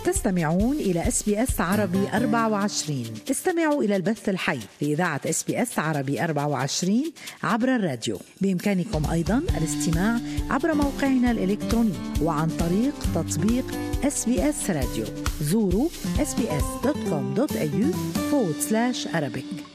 تستمعون إلى SBS عربي 24. استمعوا إلى البث الحي لإذاعة SBS عربي 24 عبر الراديو. بإمكانكم أيضا الاستماع عبر موقعنا الإلكتروني وعن طريق تطبيق SBS راديو. زوروا sbs.com.au/Arabic.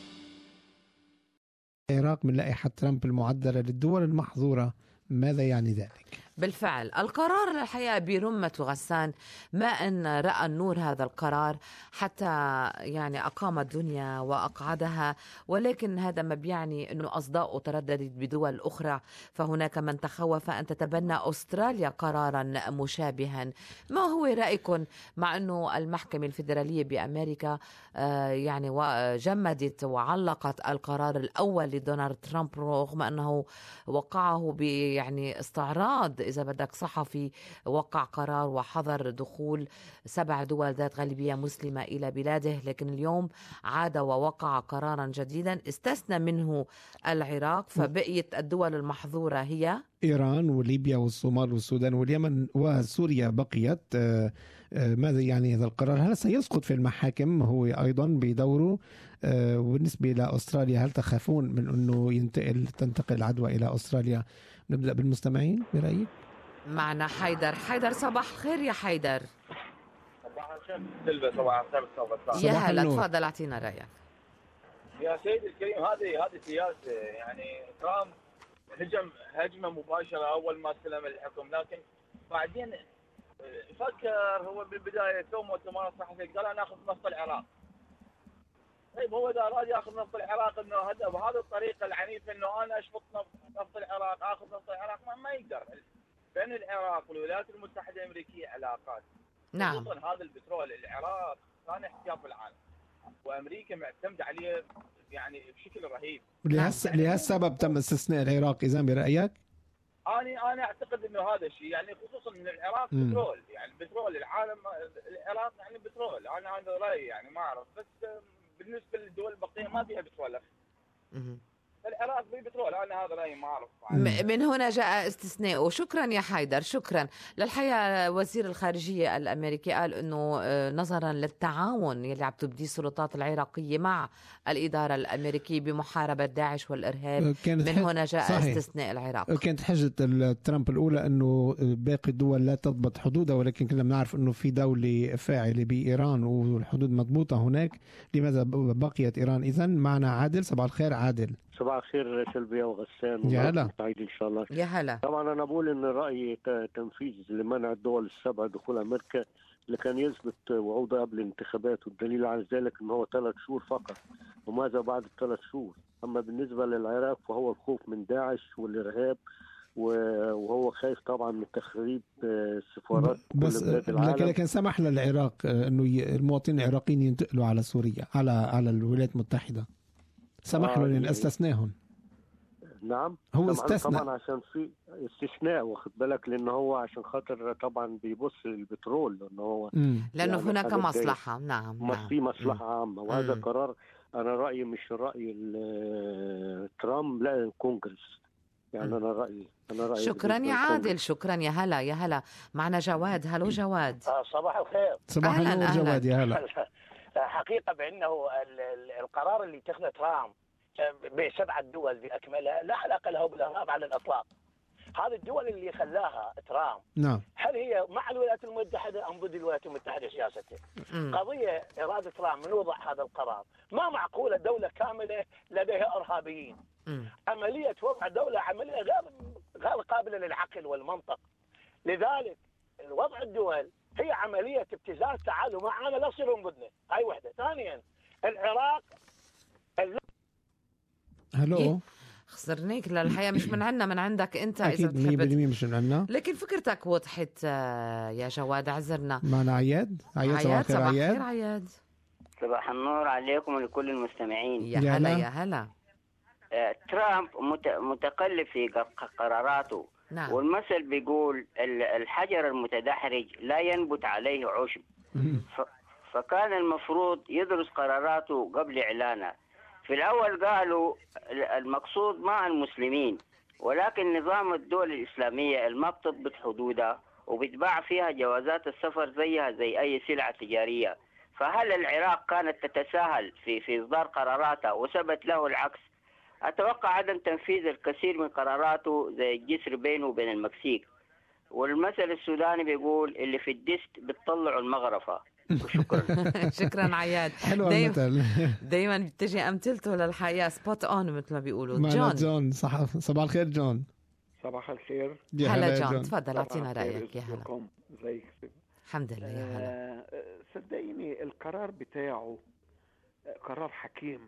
العراق من لائحة ترامب المعدلة للدول المحظورة، ماذا يعني ذلك؟ بالفعل القرار الحقيقة برمة غسان ما أن رأى النور هذا القرار حتى يعني أقام الدنيا وأقعدها، ولكن هذا ما بيعني أنه أصداؤه ترددت بدول أخرى، فهناك من تخوف أن تتبنى أستراليا قرارا مشابها. ما هو رأيكم مع أنه المحكمة الفيدرالية بأمريكا يعني جمدت وعلقت القرار الأول لدونالد ترامب رغم أنه وقعه يعني استعراض إذا بدك صحفي، وقع قرار وحظر دخول 7 دول ذات غالبية مسلمة إلى بلاده، لكن اليوم عاد ووقع قرارا جديدا استثنى منه العراق، فبقيت الدول المحظورة هي إيران وليبيا والصومال والسودان واليمن وسوريا بقيت. ماذا يعني هذا القرار؟ هل سيسقط في المحاكم هو أيضا بدوره؟ وبالنسبة إلى أستراليا، هل تخافون من أنه تنتقل العدوى إلى أستراليا؟ نبدأ بالمستمعين برأيك. معنا حيدر. صباح الخير يا حيدر. صباح الخير سلبة. صباح الخير. يا هلا، تفضل اعطينا رأيك. يا سيدي الكريم، هذه سياسة. يعني ترامب هجمة مباشرة أول ما استلم الحكم، لكن بعدين فكر هو بالبداية ثم مؤتمر صحفي قال أنا أخذ نص العراق. طيب هو إذا أراد يأخذ نص العراق إنه بهذه الطريقة العنيفة إنه أنا أشفط نص العراق، آخذ نص العراق، ما يقدر. بين العراق والولايات المتحدة الأمريكية علاقات. نعم. خصوصا هذا البترول، العراق ثاني احتياطي العالم، وأمريكا معتمدة عليه يعني بشكل رهيب. لهالسبب تم استثناء العراق إذا برأيك؟ أنا أعتقد إنه هذا الشيء، يعني خصوصا إن العراق بترول، يعني بترول العالم، العراق يعني بترول. أنا هذا رأيي، يعني ما أعرف، بس بالنسبة للدول البقية ما فيها بترول. العراق بترول، أنا هذا رأيي، ما أعرف. من هنا جاء استثناء. شكرا يا حيدر، شكرا. للحقيقة وزير الخارجية الأمريكي قال أنه نظرا للتعاون يلي عم تبديه السلطات العراقية مع الإدارة الأمريكية بمحاربة داعش والإرهاب، من هنا جاء صحيح. استثناء العراق. كانت حجة ترامب الأولى أنه باقي الدول لا تضبط حدودها، ولكن كنا بنعرف أنه في دولة فاعلة بإيران والحدود مضبوطة هناك. لماذا بقيت إيران؟ إذن معنا عادل. صباح الخير عادل. صباح الخير سلبية وغسان. يا هلا. سعيد إن شاء الله. يا هلا. طبعا أنا بقول إن رأيي تنفيذ لمنع الدول السبع دخول أمريكا اللي كان يثبت وعوده قبل الانتخابات، والدليل على ذلك إن هو 3 شهور فقط، وماذا بعد 3 شهور؟ أما بالنسبة للعراق فهو الخوف من داعش والإرهاب، وهو خايف طبعا من تخريب السفارات بس كل العالم. لكن سمح للعراق انه المواطنين العراقيين ينتقلوا على سوريا، على الولايات المتحدة. سمح له لأن استثناهم. نعم هو استثنى طبعا عشان في استثناء، واخد بالك، لأنه هو عشان خاطر طبعا بيبص للبترول، لأنه لأنه يعني هناك مصلحة. نعم. في مصلحة عامة، وهذا قرار أنا رأيي مش رأي ترامب، لا الكونغرس. يعني أنا رأيي شكرا يا عادل. شكرا. يا هلا. يا هلا. معنا جواد. هلو جواد. صباح الخير. صباح النور جواد. يا هلا. حقيقة بأنه القرار اللي اتخذه ترامب ب7 دول بأكملها لا علاقة له بالإرهاب على الإطلاق. هذه الدول اللي خلاها ترامب، نعم، هل هي مع الولايات المتحدة أم ضد الولايات المتحدة سياسته؟ قضية إرادة ترامب من وضع هذا القرار. ما معقولة دولة كاملة لديها إرهابيين. عملية وضع دولة عملية غير قابلة للعقل والمنطق. لذلك وضع الدول هي عملية ابتزاز. تعالوا معنا لا تصيرون بدنا. هاي وحدة. ثانيا العراق هلو خسرنيك. للحقيقة مش من عنا، من عندك أنت. أكيد 100% مش من عنا، لكن فكرتك وضحت يا جواد. عذرنا. معنا عياد. صباح الخير عياد. صباح النور عليكم ولكل المستمعين. يا هلا. يا هلا. ترامب متقلب في قراراته. نعم. والمثل بيقول الحجر المتدحرج لا ينبت عليه عشب. فكان المفروض يدرس قراراته قبل إعلانها. في الأول قالوا المقصود مع المسلمين، ولكن نظام الدول الإسلامية ما بتضبط حدودها وبتباع فيها جوازات السفر زيها زي أي سلعة تجارية. فهل العراق كانت تتساهل في إصدار قراراتها وثبت له العكس؟ أتوقع عدم تنفيذ الكثير من قراراته زي الجسر بينه وبين المكسيك. والمثل السوداني بيقول اللي في الدست بتطلعوا المغرفة. شكرا. شكرا عياد. حلو المثل. دايما بتجي أمثلته للحقيقة سبوت أون مثل ما بيقولوا. جون صح. صباح الخير جون. صباح الخير. هلا جون، تفضل اعطينا رأيك. يا هلا. ازيك؟ الحمد لله. يا هلا. صدقيني القرار بتاعه قرار حكيم،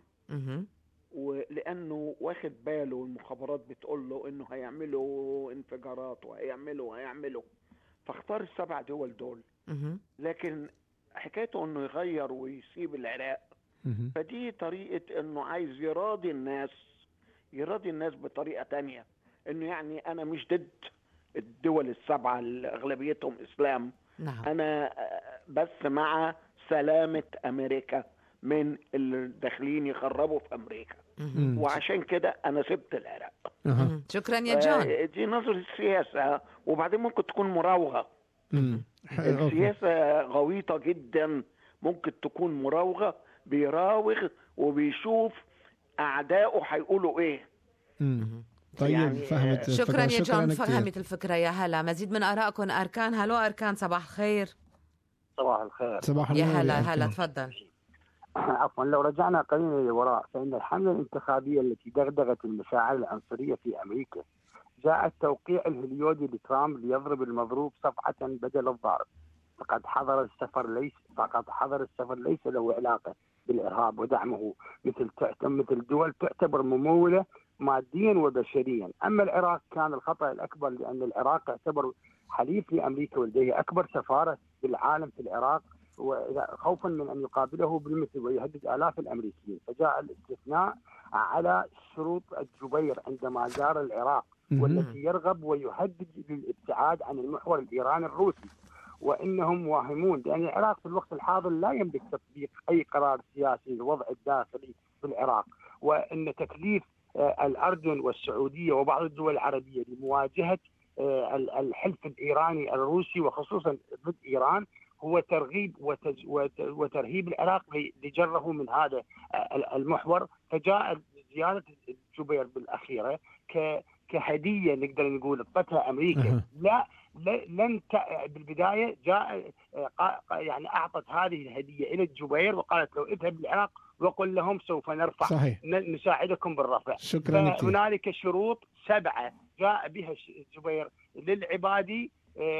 ولأنه واخد باله المخابرات بتقول له إنه هيعملوا انفجارات وهيعملوا فاختار ال7 دول دول. لكن حكايته إنه يغير ويسيب العراق، فدي طريقة إنه عايز يراضي الناس بطريقة تانية، إنه يعني أنا مش ضد الدول ال7 اللي أغلبيتهم إسلام. نعم. أنا بس مع سلامة أمريكا من اللي داخلين يخربوا في أمريكا، وعشان كده أنا سبت العراق. شكرا يا جون. دي نظرة السياسة، وبعدين ممكن تكون مراوغة. السياسة غويطة جدا، ممكن تكون مراوغة، بيراوغ وبيشوف أعدائه هيقولوا إيه. طيب يعني فهمت. شكرا يا جون، فهمت الفكرة. يا هلا. مزيد من آرائكم. أركان. هلو أركان، صباح الخير. صباح الخير. صباح يا هلا تفضل. عفوا، لو رجعنا قليلا للوراء فإن الحملة الانتخابية التي دغدغت المشاعر العنصرية في أمريكا جاءت توقيع الهليودي لترامب ليضرب المضروب صفعة بدل الضارب. فقد حضر السفر ليس له علاقة بالإرهاب ودعمه مثل دول تعتبر ممولة ماديا وبشريا. أما العراق كان الخطأ الأكبر، لأن العراق يعتبر حليف لأمريكا ولديه أكبر سفارة بالعالم في العراق، خوفا من أن يقابله بالمثل ويهدد آلاف الأمريكيين. فجاء الاستثناء على شروط الجبير عندما زار العراق، والتي يرغب ويهدد بالابتعاد عن المحور الإيراني الروسي، وإنهم واهمون لأن العراق في الوقت الحاضر لا يملك تطبيق أي قرار سياسي للوضع الداخلي في العراق، وإن تكليف الأردن والسعودية وبعض الدول العربية لمواجهة الحلف الإيراني الروسي وخصوصا ضد إيران هو ترغيب وترهيب العراق لجره من هذا المحور. فجاء زيارة الجبير بالأخيرة كهدية نقدر نقول اعطتها أمريكا. لن بالبداية جاء يعني أعطت هذه الهدية إلى الجبير وقالت له اذهب للعراق وقل لهم سوف نرفع. صحيح. نساعدكم بالرفع. شكرا. هنالك شروط 7 جاء بها الجبير للعبادي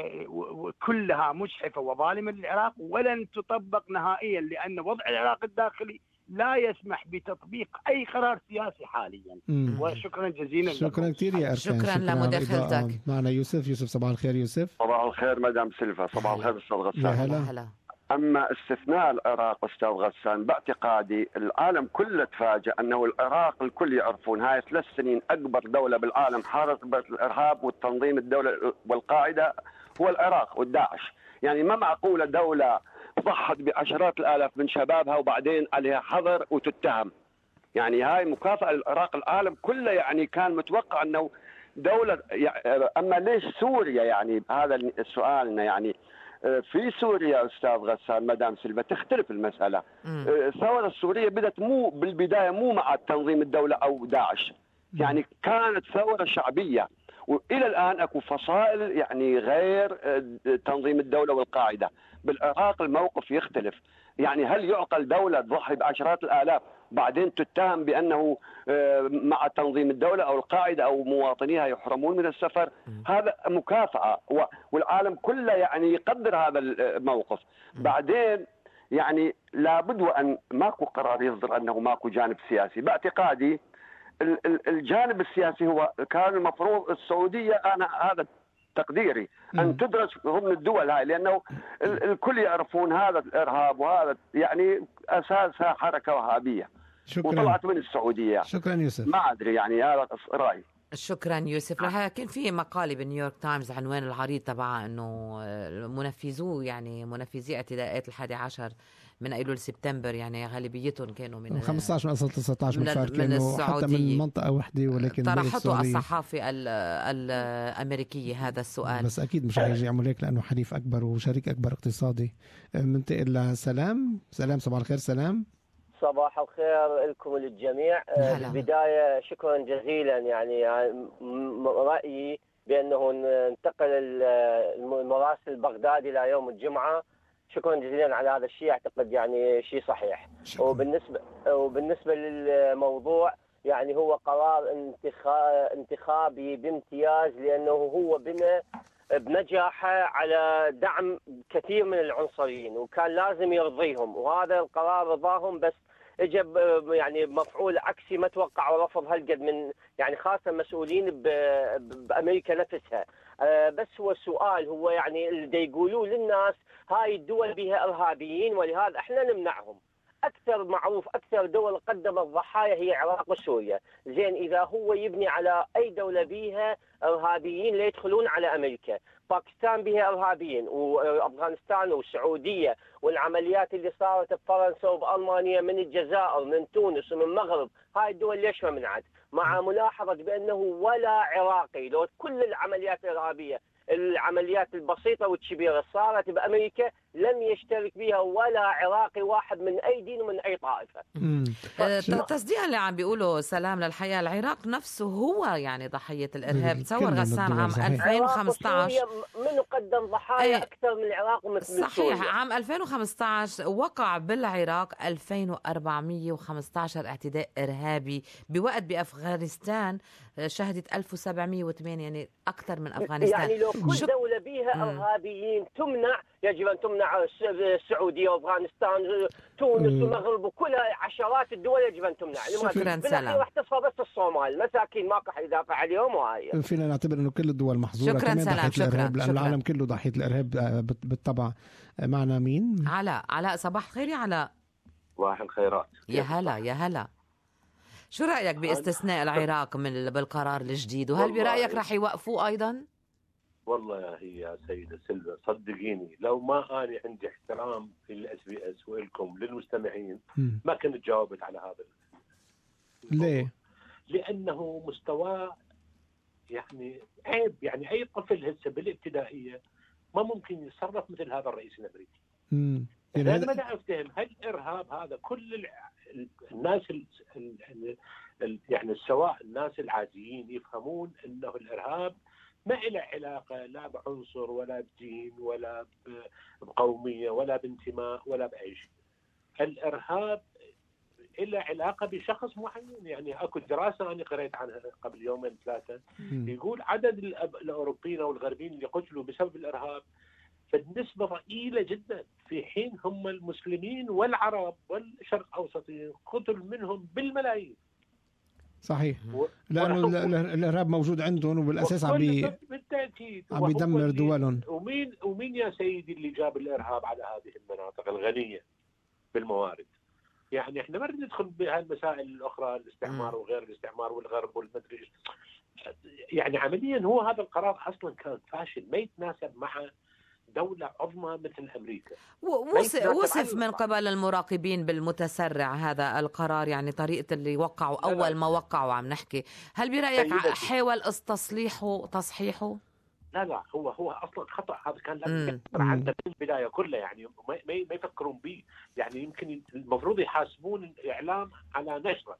كلها مجحفة وظالمة للعراق، ولن تطبق نهائيا لأن وضع العراق الداخلي لا يسمح بتطبيق أي قرار سياسي حاليا. وشكرا جزيلا. شكرا كثير يا أركان. شكرا لمداخلتك. معنا يوسف. صباح الخير يوسف. صباح الخير مدام سيلفا. صباح الخير أستاذ غسان. هلا. أما استثناء العراق أستاذ غسان، باعتقادي العالم كله تفاجأ أنه العراق الكل يعرفون هاي 3 سنين أكبر دولة بالعالم حاربت الإرهاب والتنظيم الدولة والقاعدة هو العراق والداعش. يعني ما معقولة دولة ضحت بعشرات الآلاف من شبابها وبعدين عليها حظر وتتهم. يعني هاي مكافأة للعراق. العالم كله يعني كان متوقع أنه دولة أما ليش سوريا؟ يعني هذا السؤال. يعني في سوريا أستاذ غسان مدام سيلفا تختلف المسألة. الثورة السورية بدأت مو بالبداية مو مع تنظيم الدولة أو داعش، يعني كانت ثورة شعبية، وإلى الآن أكو فصائل يعني غير تنظيم الدولة والقاعدة. بالعراق الموقف يختلف. يعني هل يعقل دولة تضحي بعشرات الآلاف بعدين تتهم بأنه مع تنظيم الدولة أو القاعدة أو مواطنيها يحرمون من السفر؟ هذا مكافأة، والعالم كله يعني يقدر هذا الموقف. بعدين يعني لابد وأن ماكو قرار يصدر أنه ماكو جانب سياسي. باعتقادي الجانب السياسي هو كان المفروض السعودية، أنا هذا تقديري، أن تدرس ضمن الدول هاي، لأنه الكل يعرفون هذا الإرهاب وهذا يعني أساسها حركة وهابية. شكرا. وطلعت من السعودية. شكرا يوسف. ما أدري يعني هذا رأيي. شكرا يوسف. رح كان في مقالة بنيويورك تايمز عنوان العريض تبعها انه منفذي اعتداءات 11 من ايلول سبتمبر يعني غالبيتهم كانوا من 15 من اصل 19 بالفعل كانوا حتى من منطقه واحده، ولكن طرحته الصحافه الامريكيه هذا السؤال. بس اكيد مش حيجي يعمل هيك لانه حليف اكبر وشريك اكبر اقتصادي. منتقل لسلام. صباح الخير. سلام. صباح الخير لكم وللجميع. بالبداية شكرا جزيلا، يعني رأيي بأنه ننتقل المراسل البغدادي إلى يوم الجمعة. شكرا جزيلا على هذا الشيء، أعتقد يعني شيء صحيح. وبالنسبة للموضوع يعني هو قرار انتخابي بامتياز، لأنه هو بنجاحه على دعم كثير من العنصريين وكان لازم يرضيهم، وهذا القرار رضاهم، بس اجى يعني مفعول عكسي ما توقعوا رفض هالقد من يعني خاصه مسؤولين بامريكا نفسها. بس هو السؤال هو يعني اللي يقولوا للناس هاي الدول بها ارهابيين ولهذا احنا نمنعهم. اكثر معروف اكثر دول قدمت ضحايا هي العراق وسوريا. زين اذا هو يبني على اي دوله بها ارهابيين لا يدخلون على امريكا. باكستان بها ارهابيين وافغانستان والسعوديه والعمليات اللي صارت بفرنسا وبالمانيا من الجزائر من تونس ومن المغرب، هاي الدول ليش ما منعت؟ مع ملاحظه بانه ولا عراقي لو كل العمليات الارهابيه العمليات البسيطه والكبيره صارت بامريكا لم يشترك بها ولا عراقي واحد من اي دين ومن اي طائفه. تصديقا اللي عم بيقولوا سلام للحياه، العراق نفسه هو يعني ضحيه الارهاب. تصور غسان عام 2015 من قدم ضحايا اكثر من العراق ومثل صحيح سوريا. عام 2015 وقع بالعراق 2415 اعتداء ارهابي، بوقت بافغانستان شهدت 1708، يعني اكثر من افغانستان. يعني لو كل دوله بيها ارهابيين تمنع، يجب ان تمنع السعوديه وافغانستان تونس والمغرب وكلها عشرات الدول يجب ان تمنع. شكرا سلام. راح تصفى بس الصومال مساكين ماكو حد يدافع عليهم، وهاي فينا نعتبر انه كل الدول محظوره. شكرا سلام. شكرا لأن العالم كله ضحيه الارهاب بالطبع. معنا مين؟ علاء. صباح الخير يا علاء. صباح الخيرات. يا هلا. شو رأيك باستثناء العراق بالقرار الجديد، وهل برأيك رح يوقفوه أيضا؟ والله يا سيدة سلوى صدقيني لو ما أنا عندي احترام للSBS وإلكم للمستمعين ما كنت جاوبت على هذا. ليه؟ لأنه مستوى يعني عيب. يعني أي طفل هسه بالابتدائية ما ممكن يتصرف مثل هذا الرئيس الأمريكي. يعني ما دا أفتهم هل الإرهاب هذا كل الناس يعني سواء الناس العاديين يفهمون انه الارهاب ما له علاقه لا بعنصر ولا بدين ولا بقوميه ولا بانتماء ولا باي شيء. الارهاب له علاقه بشخص معين. يعني اكو دراسه انا قريت عنها قبل يومين ثلاثه يقول عدد الاوروبيين او الغربيين اللي قتلوا بسبب الارهاب فالنسبة ضئيلة جدا، في حين هم المسلمين والعرب والشرق أوسطيين قتل منهم بالملايين. صحيح. لأنه الإرهاب موجود عندهم وبالأساس بالتأكيد عم يدمر دولهم. ومين يا سيدي اللي جاب الإرهاب على هذه المناطق الغنية بالموارد؟ يعني احنا ما ندخل بهالمسائل الأخرى، الاستعمار وغير الاستعمار والغرب والمدري. يعني عمليا هو هذا القرار أصلا كان فاشل، ما يتناسب مع دولة عظمى مثل أمريكا. وصف من قبل المراقبين بالمتسرع هذا القرار، يعني طريقة اللي وقعوا أول ما وقعوا عم نحكي. هل برأيك حاول تصحيحه؟ لا هو أصلا خطأ. هذا كان لازم يفكر عنه من البداية كلها، يعني ما يفكرون به. يعني يمكن المفروض يحاسبون الإعلام على نشره.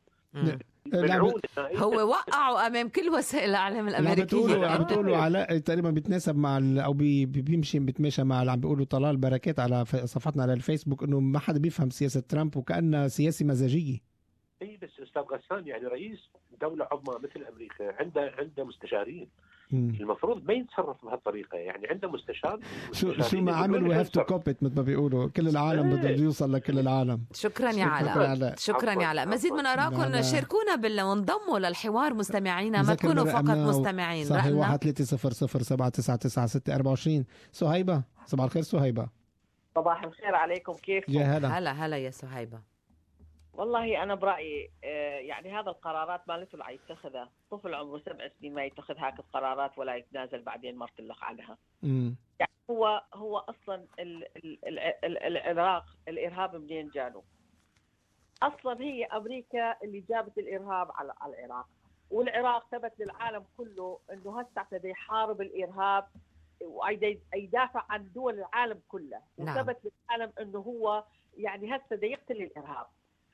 هو وقعوا امام كل وسائل الاعلام الامريكيه. عم بتقولوا علاء تقريبا بيتناسب مع او بيتماشى مع اللي عم بيقولوا طلال بركات على صفحتنا على الفيسبوك انه ما حدا بيفهم سياسه ترامب وكأنها سياسه مزاجيه. اي بس استاذ غسان يعني رئيس دوله عظمى مثل امريكا عنده مستشارين. المفروض ما يتصرف بهالطريقه. يعني عنده مستشار شو ما عمل وي هاف تو كوبيت مثل ما بيقولوا. كل العالم بده يوصل لكل العالم. شكرا يا علاء. شكرا يا علاء. مزيد من ارائكم شاركونا وانضموا للحوار مستمعينا، ما تكونوا فقط مستمعين. صحيح. 1-300-726-24. صهيبه. صباح الخير صهيبه. صباح الخير عليكم، كيف؟ يا هلا يا صهيبه. والله أنا برأيي يعني هذا القرارات مالته اللي يتخذها طفل عمره 7 سنين ما يتخذ هاك القرارات ولا يتنازل بعدين مرتلق عنها. يعني هو أصلا العراق الإرهاب منين جانوا؟ أصلا هي أمريكا اللي جابت الإرهاب على العراق، والعراق ثبت للعالم كله إنه هسه ابتدى يحارب الإرهاب ويدافع عن دول العالم كلها، وثبت للعالم إنه هو يعني هسه دا يقتل الإرهاب.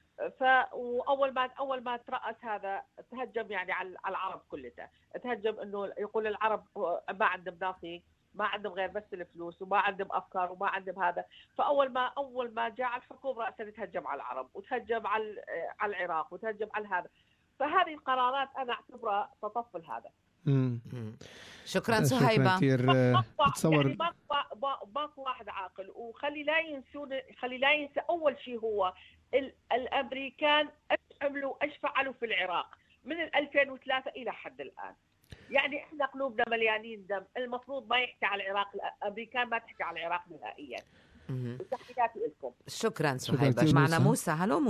واول ما ترأس هذا تهجم يعني على العرب كلها، تهجم انه يقول العرب ما عندهم ناصي، ما عندهم غير بس الفلوس وما عندهم افكار وما عندهم هذا. فاول ما جاء الحكم رأسا تهجم على العرب وتهجم على العراق وتهجم على هذا. فهذه القرارات انا اعتبرها تطفل هذا. شكرا سهيبة. يعني ماكو واحد عاقل، وخلي لا ينسى اول شيء هو الامريكان ايش عملوا ايش فعلوا في العراق من 2003 الى حد الان. يعني احنا قلوبنا مليانين دم، المفروض ما يحكي على العراق، الامريكان ما تحكي على العراق نهائيا. تحياتي لكم. شكرا سهيبة. معنا موسى. هلو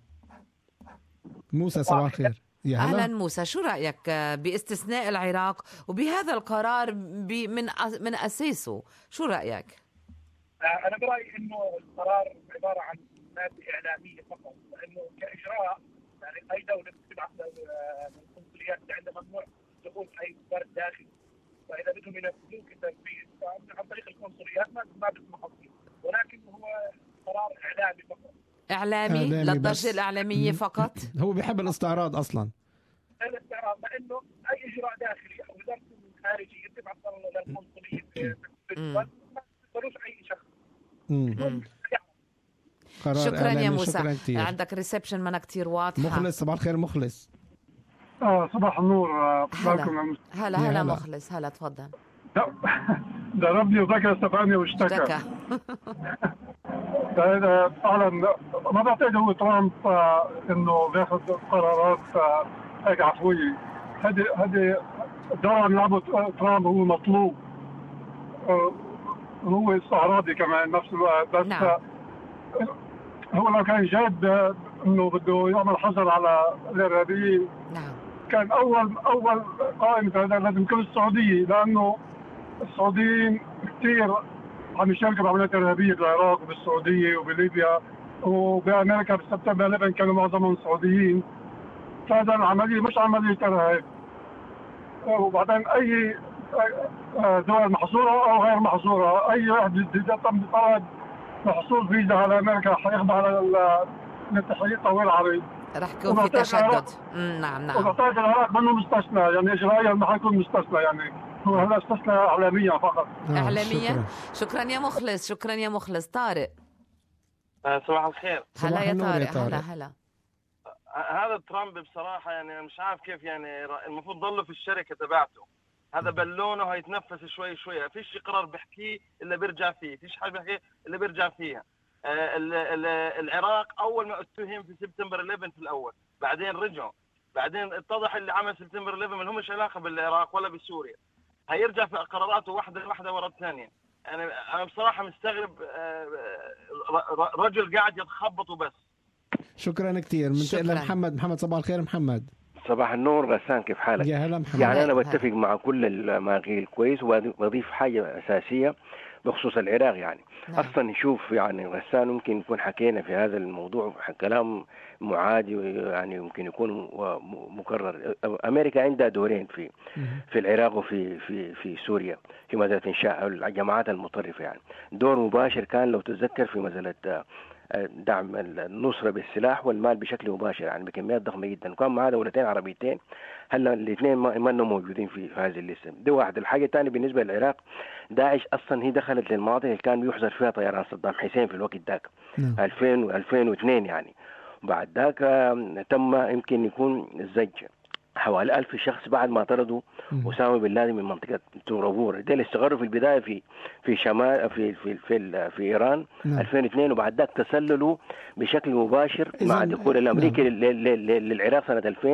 موسى صباح الخير. أهلا موسى، شو رأيك باستثناء العراق وبهذا القرار من أساسه؟ شو رأيك؟ أنا برأيي إنه القرار عبارة عن مادة إعلامية فقط، لأنه كإجراء يعني أي دولة بتبعث القنصليات عندها ممنوع دخول أي فرد داخلي، فإذا بدهم ينفذوه كتنفيذ عن طريق القنصليات ما بيسمحوا فيه، ولكن هو قرار إعلامي فقط. إعلامي للضجة الإعلامية فقط. هو بيحب الاستعراض أصلا. الاستعراض، لأنه أي إجراء داخلي أو وزارة الخارجية تبعث للقنصلية في الدول ما يقبلوش أي شخص. شكرا يا موسى. عندك ريسبشن منا كتير واضحة. مخلص صباح الخير مخلص. صباح النور. هلا مخلص. هلا تفضل. ضربني وذكر استفاني واشتكى. فعلا ما بعتقد هو ترامب انه بياخذ قرارات هيك عفويه. هذه الدور عم يلعبه ترامب هو مطلوب، هو استعراضي كمان نفس الوقت. بس نعم. هو لو كان جاد انه بده يعمل حظر على الارهابيين، نعم، كان اول قائمه هذا لازم كل السعوديه، لانه السعوديين كثير عم يشاركوا بعمليات ارهابيه بالعراق وبالسعوديه وبليبيا وبامريكا. بسبتمبر 11 كانوا معظمهم سعوديين. فهذا العمليه مش عمليه ارهاب. وبعدين اي دول محظوره او غير محظوره، اي واحد تم بطلب محصول فيزا على امريكا حيخضع على الاتحاديه الطويل العريض. رح يكون في تشدد. نعم. وبعتقد العراق منه مستثنى، يعني اجرائيا ما حيكون مستثنى، يعني هو هلا استثنى اعلاميا فقط. اعلاميا. شكرا يا مخلص. طارق. صباح الخير. هلا يا طارق. هلا. هذا ترامب بصراحه يعني مش عارف كيف، يعني المفروض ضله في الشركه تبعته. هذا بالونه هيتنفس شوي شوي، فيش قرار بحكيه الا بيرجع فيه، فيش حاجه بحكيه الا بيرجع فيها. العراق اول ما اتهم في سبتمبر 11 في الاول، بعدين رجعوا، بعدين اتضح اللي عمل سبتمبر 11 ما لهمش علاقه بالعراق ولا بسوريا. هيرجع في قراراته واحده ورا الثانيه. انا بصراحه مستغرب، رجل قاعد يتخبط وبس. شكرا كثير. من محمد صباح الخير. محمد. صباح النور غسان، كيف حالك؟ يا هلا محمد. يعني أنا بتفق مع كل ما قيل كويس، وأضيف حاجة أساسية بخصوص العراق. يعني أصلا نشوف يعني غسان ممكن يكون حكينا في هذا الموضوع كلام معادي، يعني يمكن يكون مكرر. أمريكا عندها دورين في العراق وفي في سوريا في مسألة إنشاء الجماعات المتطرفة. يعني دور مباشر كان لو تتذكر في مسألة دعم النصرة بالسلاح والمال بشكل مباشر، يعني بكميات ضخمة جدا. وكان معاه دولتين عربيتين، هلا الاثنين ما موجودين في هذه الليسته. دي واحد. الحاجة الثانية بالنسبة للعراق، داعش أصلا هي دخلت للمناطق اللي كان بيحظر فيها طيران صدام حسين في الوقت ذاك 2002 يعني. بعد ذاك تم يمكن يكون الزج حوالي 1000 شخص بعد ما طردوا أسامة بن لادن من منطقة تورابور. ده اللي استقروا في البداية في شمال في إيران 2002، وبعد ذاك تسللوا بشكل مباشر مع دخول الأمريكي للعراق سنة 2000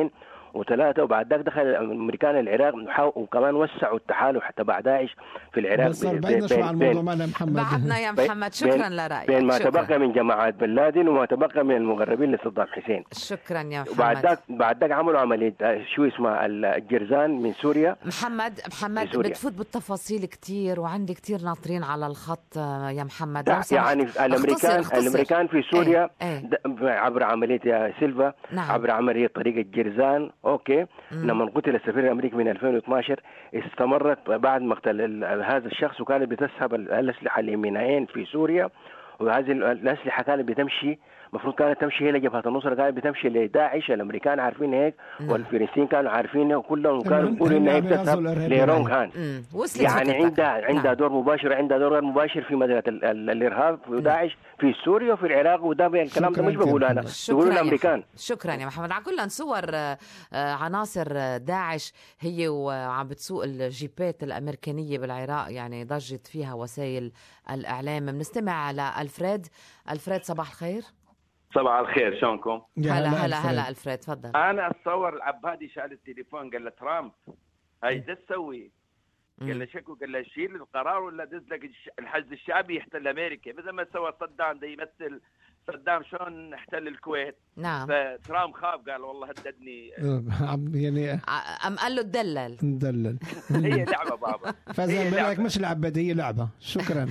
و3 وبعد ذاك دخل الامريكان العراق وكمان وسعوا التحالف حتى بعد داعش في العراق. بس بعدنا شو عن الموضوع معنا محمد. بعدنا يا محمد شكرا لرأيك. بين ما تبقى من جماعات بن لادن وما تبقى من المقربين لصدام حسين. شكرا يا محمد. وبعد ذاك عملوا عملية شو اسمها الجرزان من سوريا. محمد بتفوت بالتفاصيل كتير وعندي كتير ناطرين على الخط يا محمد. يعني الامريكان في سوريا عبر عملية يا سيلفا عبر عملية طريقة جرزان اوكي. لما قتل السفير الامريكي من 2012 استمرت بعد مقتل هذا الشخص وكانت بتسحب الاسلحة اليمينيين في سوريا، وهذه الاسلحة كانت بتمشي المفروض كانت تمشي هي لجبهة النصرة، كانت بتمشي لداعش. الامريكان عارفين هيك والفلسطينيين كانوا عارفين وكلهم كانوا يقولوا انها هي بتذهب ليرون خان. يعني عندها دور مباشر عندها دور غير مباشر في مدينة الارهاب في داعش في سوريا وفي العراق. وده الكلام ده مش بقول انا، بيقولوا الامريكان. شكرا يا محمد. على كل صور عناصر داعش هي وعم بتسوق الجيبات الامريكانية بالعراق يعني ضجت فيها وسائل الاعلام. بنستمع لألفريد. ألفريد صباح الخير. صباح الخير، شلونكم؟ هلا ألفريد تفضل. انا اتصور العبادي شال التليفون قال له ترامب هاي شو تسوي؟ قال له شكو، قال له شيل القرار ولا دز لك الحشد الشعبي يحتل امريكا مثل ما سوى صدام. ده يمثل صدام شلون احتل الكويت. نعم. فترامب خاف قال والله هددني يعني ام قال له تدلل. هي لعبه بابا. فزي مش العبادي هي لعبه. شكرا.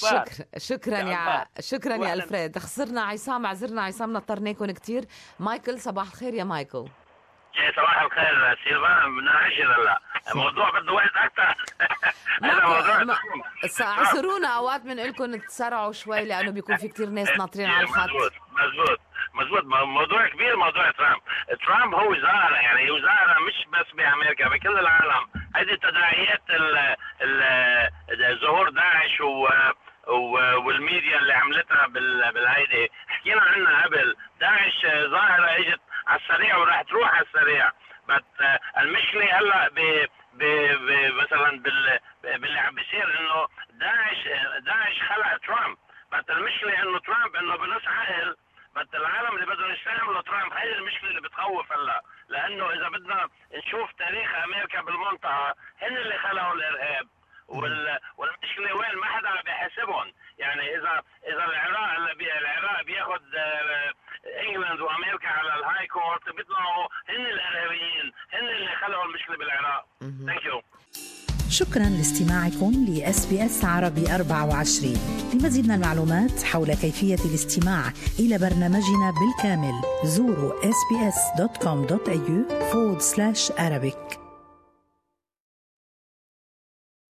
شكرا يا ألفريد. خسرنا عصام، عذرنا عصام، نطرناكم كتير. مايكل صباح الخير يا مايكل. صباح الخير سيلفا. مناقشه لا الموضوع بده وقت اكثر. هذا موضوع اعذرونا اوقات بنقول لكم تسرعوا شوي لانه بيكون في كتير ناس ناطرين على الخط. مزبوط. موضوع كبير موضوع ترامب هو ظاهرة، يعني هو ظاهرة مش بس بأمريكا بكل العالم. هذه تداعيات ظهور داعش والميديا اللي عملتها بالهيدي حكينا عنها قبل. داعش ظاهرة اجت على السريع وراح تروح على السريع. بس المشكلة هلا مثلا باللي عم بيصير انه داعش خلق ترامب. بس المشكلة انه ترامب انه بنص عقل. بس العالم اللي بدهم يستعملوا ترامب هي المشكلة اللي بتخوف هلا، لانه اذا بدنا نشوف تاريخ امريكا بالمنطقة هن اللي خلقوا الارهاب. والمشكلة وين؟ ما حدا بيحاسبهم. يعني اذا العراق بياخذ انجلند وامريكا على الهاي كورت بيطلعوا هن الارهابيين، هن اللي خلقوا المشكلة بالعراق. ثانك يو. شكرا لاستماعكم لSBS عربي 24. لمزيد من المعلومات حول كيفية الاستماع إلى برنامجنا بالكامل زوروا sbs.com.au/Arabic.